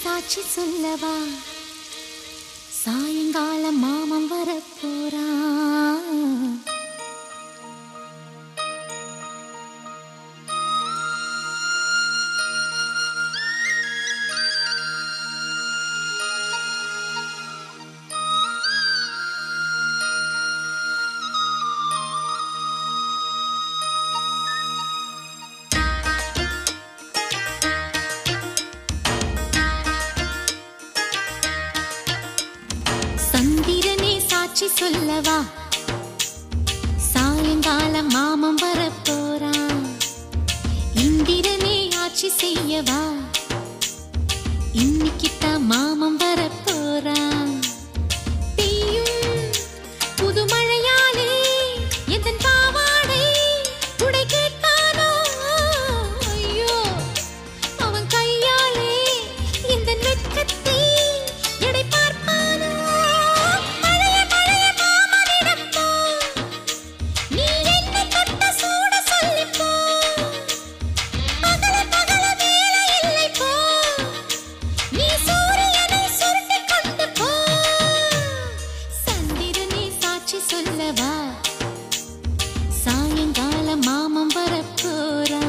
சாட்சி சொல்லவா சாயங்காலம் மாமன் வரப்போறான். சந்திரனே சாட்சி சொல்லவா சாயங்காலம் மாமன் வரப்போறான். இந்திரனே ஆட்சி செய்யவா இன்னைக்குத்தான் மாமன் வரப்போறான். பெய்யும் புது மழையாலே எந்தன் பாவாடை துடை கேட்பானோ, ஐயோ அவன் கையாலே எந்தன் வெட்கத்தை எடை பார்ப்பானோ. சொல்லவா சாயங்காலம் மாமன் வரப்போறான்.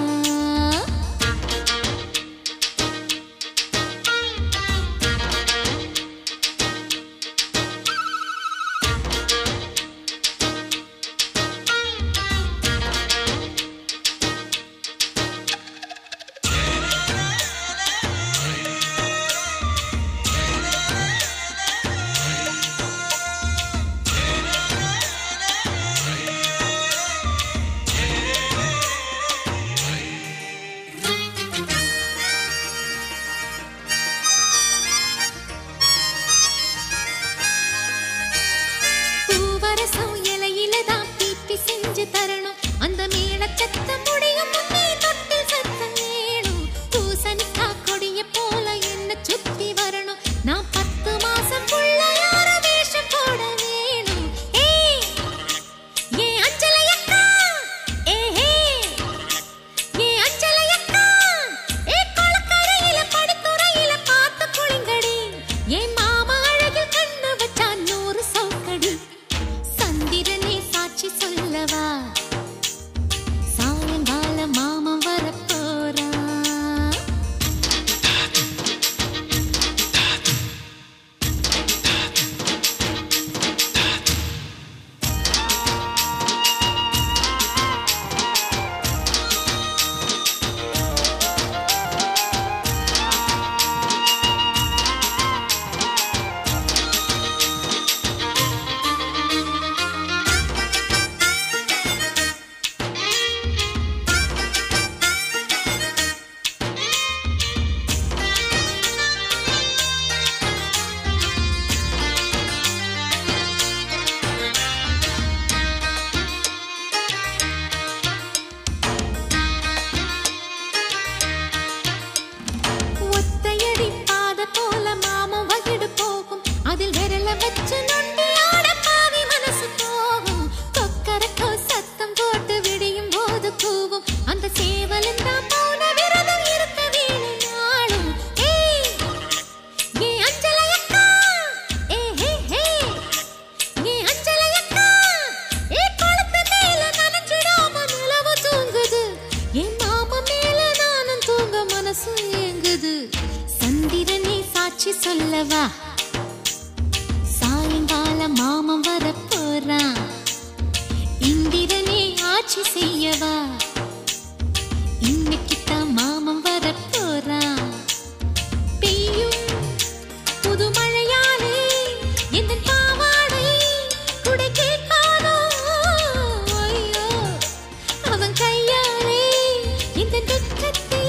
செஞ்சு தரணும் அந்த மேளச்சத்த முடியும் முன்னே தொட்டு சத்தம் வேணும். பூசணிக்கா கொடிய போல என்ன சுத்தி வரணும். நான் 10 மாசம் புள்ள யார வேஷம் போட வேணும். ஏ அஞ்சலையக்கா, ஏ அஞ்சலையக்கா, ஏ கொளக்கரையில படுத்துறையில பார்த்து குளிங்கடி. என் மாமா அழகில் கண்ணு வச்சா 100 சவுக்கடி. சந்திரனே சாட்சி சொல்லவா சாயங்காலம் மாமன் வரப்போறான். அதில் விரல வச்சு நொண்டியாட பாவி மனசு போகும். கொக்கரக்கோ சத்தம் போட்டு விடியும் போது கூவும். அந்த சேவலும் தான் மௌன விரதம் இருக்க வேணும் நாளும். ஏ அஞ்சலையக்கா, ஏ அஞ்சலையக்கா, ஏ கொளத்து மேல நனைஞ்சிடாம நிலவு தூங்குது. என் மாமா மேல நானும் தூங்க மனசு ஏங்குது. சந்திரனே சாட்சி சொல்லவா சாயங்காலம் மாமன் வரப்போறான். இந்திரனே ஆட்சி செய்யவா இன்னைக்குத்தான் மாமன் வரப்போறான். பெய்யும் புது மழையாலே எந்தன் பாவாடை துடை கேட்பானோ, ஐயோ அவன் கையாலே எந்தன் வெட்கத்தை